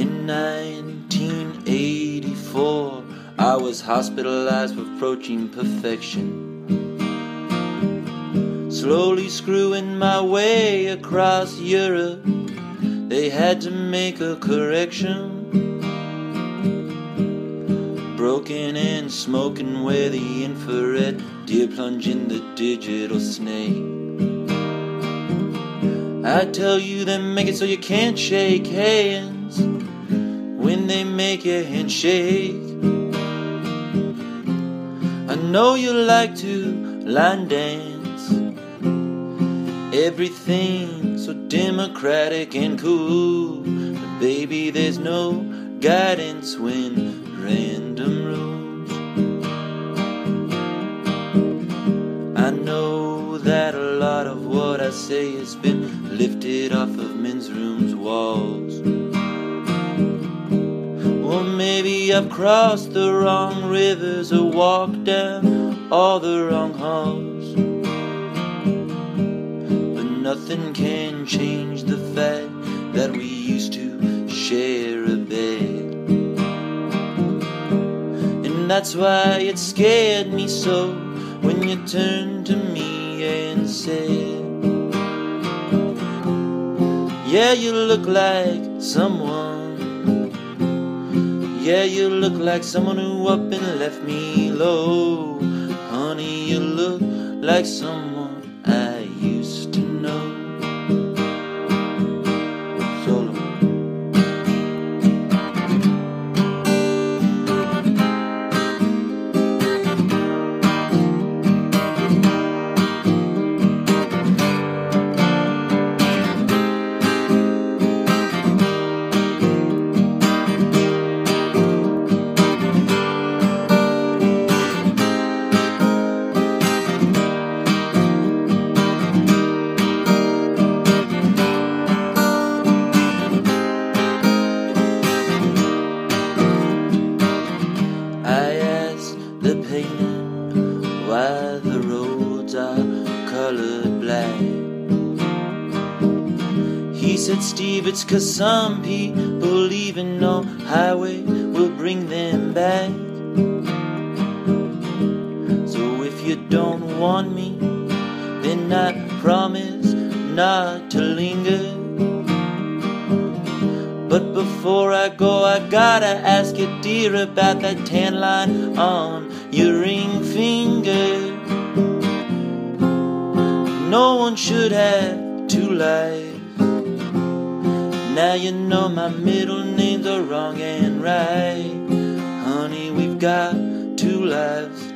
In 1984, I was hospitalized for approaching perfection. Slowly screwing my way across Europe, they had to make a correction. Broken and smoking where the infrared deer plunge in the digital snake. I tell you they make it so you can't shake hands when they make your hand shake. I know you like to line dance, everything so democratic and cool, but baby there's no guidance when random rules. I know that a lot of what I say has been lifted off of men's rooms' walls. Or maybe I've crossed the wrong rivers or walked down all the wrong halls. But nothing can change the fact that we used to share a bed. And that's why it scared me so when you turned to me and said, yeah, you look like someone. Yeah, you look like someone who up and left me low. Honey, you look like someone I used to know. Solo. Why the roads are colored black. He said, Steve, it's 'cause some people even no highway will bring them back. So if you don't want me, then I promise not to linger. But before I go, I gotta ask you, dear, about that tan line on your ring finger. No one should have two lives. Now you know my middle names are wrong and right. Honey, we've got two lives.